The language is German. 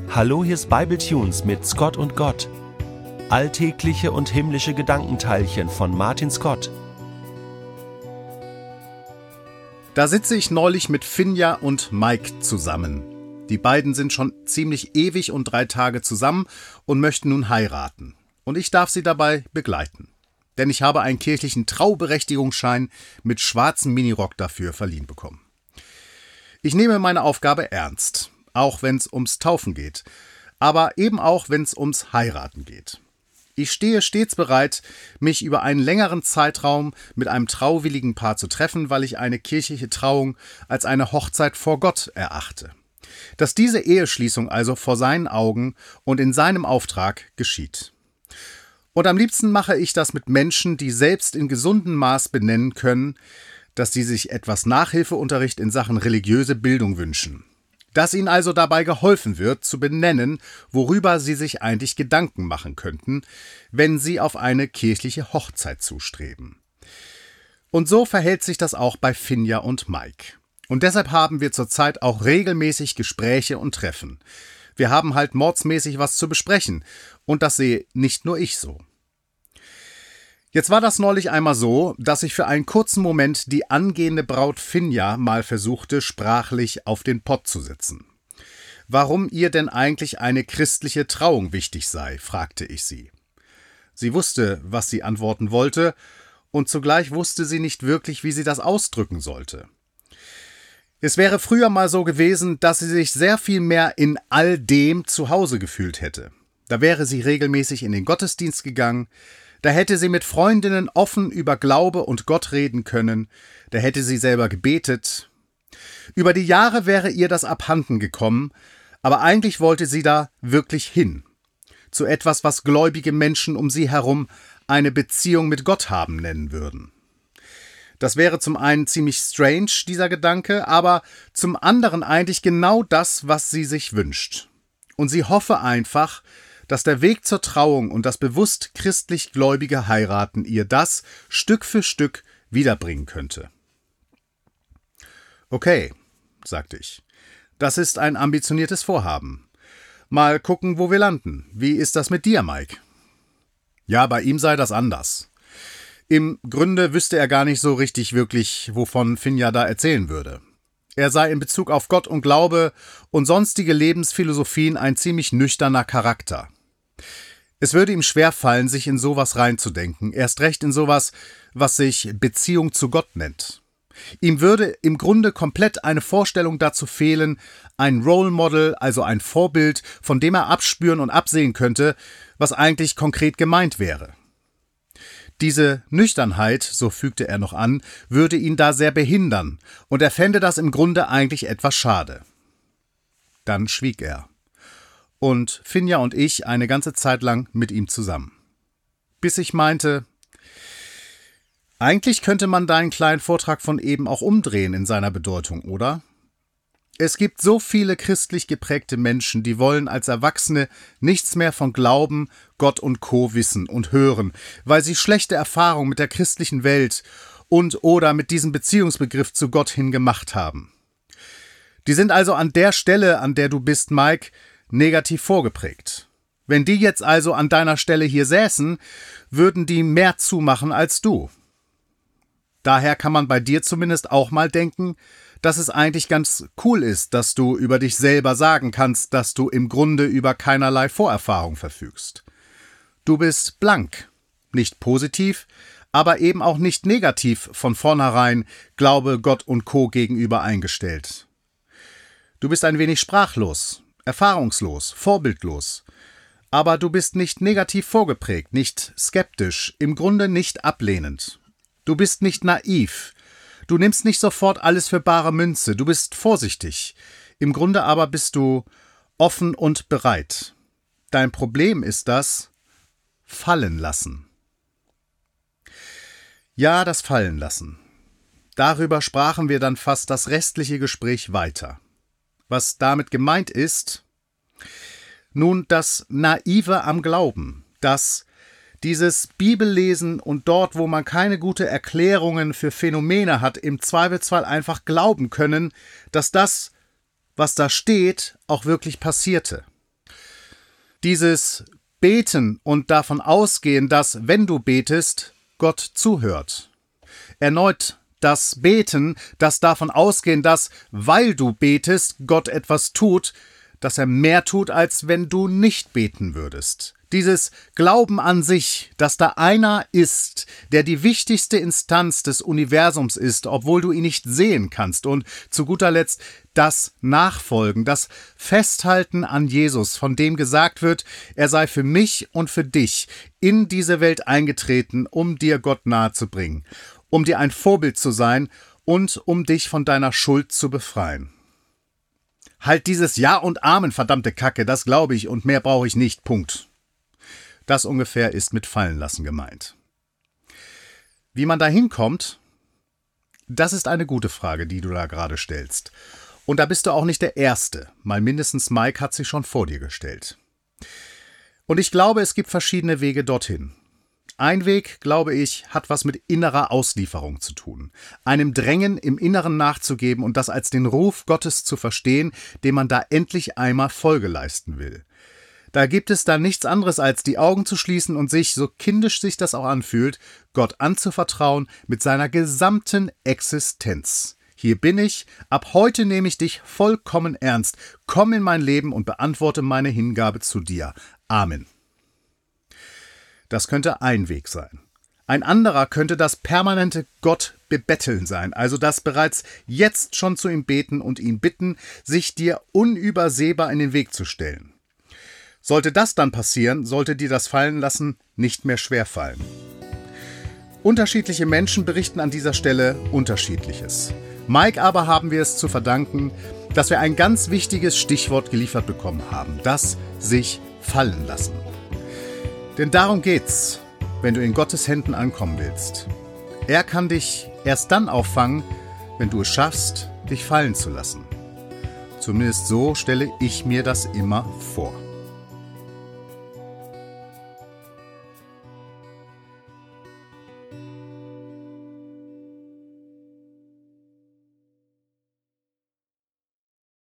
Hallo, hier ist Bible Tunes mit Scott und Gott. Alltägliche und himmlische Gedankenteilchen von Martin Scott. Da sitze ich neulich mit Finja und Mike zusammen. Die beiden sind schon ziemlich ewig und 3 Tage zusammen und möchten nun heiraten. Und ich darf sie dabei begleiten. Denn ich habe einen kirchlichen Trauberechtigungsschein mit schwarzem Minirock dafür verliehen bekommen. Ich nehme meine Aufgabe ernst, auch wenn es ums Taufen geht, aber eben auch, wenn es ums Heiraten geht. Ich stehe stets bereit, mich über einen längeren Zeitraum mit einem trauwilligen Paar zu treffen, weil ich eine kirchliche Trauung als eine Hochzeit vor Gott erachte. Dass diese Eheschließung also vor seinen Augen und in seinem Auftrag geschieht. Und am liebsten mache ich das mit Menschen, die selbst in gesundem Maß benennen können, dass sie sich etwas Nachhilfeunterricht in Sachen religiöse Bildung wünschen. Dass ihnen also dabei geholfen wird, zu benennen, worüber sie sich eigentlich Gedanken machen könnten, wenn sie auf eine kirchliche Hochzeit zustreben. Und so verhält sich das auch bei Finja und Mike. Und deshalb haben wir zurzeit auch regelmäßig Gespräche und Treffen. Wir haben halt mordsmäßig was zu besprechen. Und das sehe nicht nur ich so. Jetzt war das neulich einmal so, dass ich für einen kurzen Moment die angehende Braut Finja mal versuchte, sprachlich auf den Pott zu setzen. Warum ihr denn eigentlich eine christliche Trauung wichtig sei, fragte ich sie. Sie wusste, was sie antworten wollte, und zugleich wusste sie nicht wirklich, wie sie das ausdrücken sollte. Es wäre früher mal so gewesen, dass sie sich sehr viel mehr in all dem zu Hause gefühlt hätte. Da wäre sie regelmäßig in den Gottesdienst gegangen, da hätte sie mit Freundinnen offen über Glaube und Gott reden können, da hätte sie selber gebetet. Über die Jahre wäre ihr das abhanden gekommen, aber eigentlich wollte sie da wirklich hin. Zu etwas, was gläubige Menschen um sie herum eine Beziehung mit Gott haben nennen würden. Das wäre zum einen ziemlich strange, dieser Gedanke, aber zum anderen eigentlich genau das, was sie sich wünscht. Und sie hoffe einfach, dass der Weg zur Trauung und das bewusst christlich gläubige Heiraten ihr das Stück für Stück wiederbringen könnte. Okay, sagte ich, das ist ein ambitioniertes Vorhaben. Mal gucken, wo wir landen. Wie ist das mit dir, Mike? Ja, bei ihm sei das anders. Im Grunde wüsste er gar nicht so richtig wirklich, wovon Finja da erzählen würde. Er sei in Bezug auf Gott und Glaube und sonstige Lebensphilosophien ein ziemlich nüchterner Charakter. Es würde ihm schwerfallen, sich in sowas reinzudenken, erst recht in sowas, was sich Beziehung zu Gott nennt. Ihm würde im Grunde komplett eine Vorstellung dazu fehlen, ein Role Model, also ein Vorbild, von dem er abspüren und absehen könnte, was eigentlich konkret gemeint wäre. Diese Nüchternheit, so fügte er noch an, würde ihn da sehr behindern, und er fände das im Grunde eigentlich etwas schade. Dann schwieg er. Und Finja und ich eine ganze Zeit lang mit ihm zusammen. Bis ich meinte, eigentlich könnte man deinen kleinen Vortrag von eben auch umdrehen in seiner Bedeutung, oder? Es gibt so viele christlich geprägte Menschen, die wollen als Erwachsene nichts mehr von Glauben, Gott und Co. wissen und hören, weil sie schlechte Erfahrungen mit der christlichen Welt und oder mit diesem Beziehungsbegriff zu Gott hin gemacht haben. Die sind also an der Stelle, an der du bist, Mike, negativ vorgeprägt. Wenn die jetzt also an deiner Stelle hier säßen, würden die mehr zumachen als du. Daher kann man bei dir zumindest auch mal denken, dass es eigentlich ganz cool ist, dass du über dich selber sagen kannst, dass du im Grunde über keinerlei Vorerfahrung verfügst. Du bist blank, nicht positiv, aber eben auch nicht negativ von vornherein Glaube, Gott und Co. gegenüber eingestellt. Du bist ein wenig sprachlos, erfahrungslos, vorbildlos. Aber du bist nicht negativ vorgeprägt, nicht skeptisch, im Grunde nicht ablehnend. Du bist nicht naiv. Du nimmst nicht sofort alles für bare Münze. Du bist vorsichtig. Im Grunde aber bist du offen und bereit. Dein Problem ist das Fallen lassen. Ja, das Fallen lassen. Darüber sprachen wir dann fast das restliche Gespräch weiter. Was damit gemeint ist, nun das Naive am Glauben, dieses Bibellesen und dort, wo man keine gute Erklärungen für Phänomene hat, im Zweifelsfall einfach glauben können, dass das, was da steht, auch wirklich passierte. Dieses Beten und davon ausgehen, dass, wenn du betest, Gott zuhört. Erneut das Beten, das davon ausgehen, dass, weil du betest, Gott etwas tut, dass er mehr tut, als wenn du nicht beten würdest. Dieses Glauben an sich, dass da einer ist, der die wichtigste Instanz des Universums ist, obwohl du ihn nicht sehen kannst. Und zu guter Letzt das Nachfolgen, das Festhalten an Jesus, von dem gesagt wird, er sei für mich und für dich in diese Welt eingetreten, um dir Gott nahe zu bringen, um dir ein Vorbild zu sein und um dich von deiner Schuld zu befreien. Halt dieses Ja und Amen, verdammte Kacke, das glaube ich und mehr brauche ich nicht, Punkt. Das ungefähr ist mit Fallenlassen gemeint. Wie man da hinkommt, das ist eine gute Frage, die du da gerade stellst. Und da bist du auch nicht der Erste, mal mindestens Mike hat sie schon vor dir gestellt. Und ich glaube, es gibt verschiedene Wege dorthin. Ein Weg, glaube ich, hat was mit innerer Auslieferung zu tun. Einem Drängen im Inneren nachzugeben und das als den Ruf Gottes zu verstehen, dem man da endlich einmal Folge leisten will. Da gibt es dann nichts anderes, als die Augen zu schließen und sich, so kindisch sich das auch anfühlt, Gott anzuvertrauen mit seiner gesamten Existenz. Hier bin ich, ab heute nehme ich dich vollkommen ernst. Komm in mein Leben und beantworte meine Hingabe zu dir. Amen. Das könnte ein Weg sein. Ein anderer könnte das permanente Gott bebetteln sein, also das bereits jetzt schon zu ihm beten und ihn bitten, sich dir unübersehbar in den Weg zu stellen. Sollte das dann passieren, sollte dir das Fallenlassen nicht mehr schwerfallen. Unterschiedliche Menschen berichten an dieser Stelle Unterschiedliches. Mike aber haben wir es zu verdanken, dass wir ein ganz wichtiges Stichwort geliefert bekommen haben, das sich fallen lassen. Denn darum geht's, wenn du in Gottes Händen ankommen willst. Er kann dich erst dann auffangen, wenn du es schaffst, dich fallen zu lassen. Zumindest so stelle ich mir das immer vor.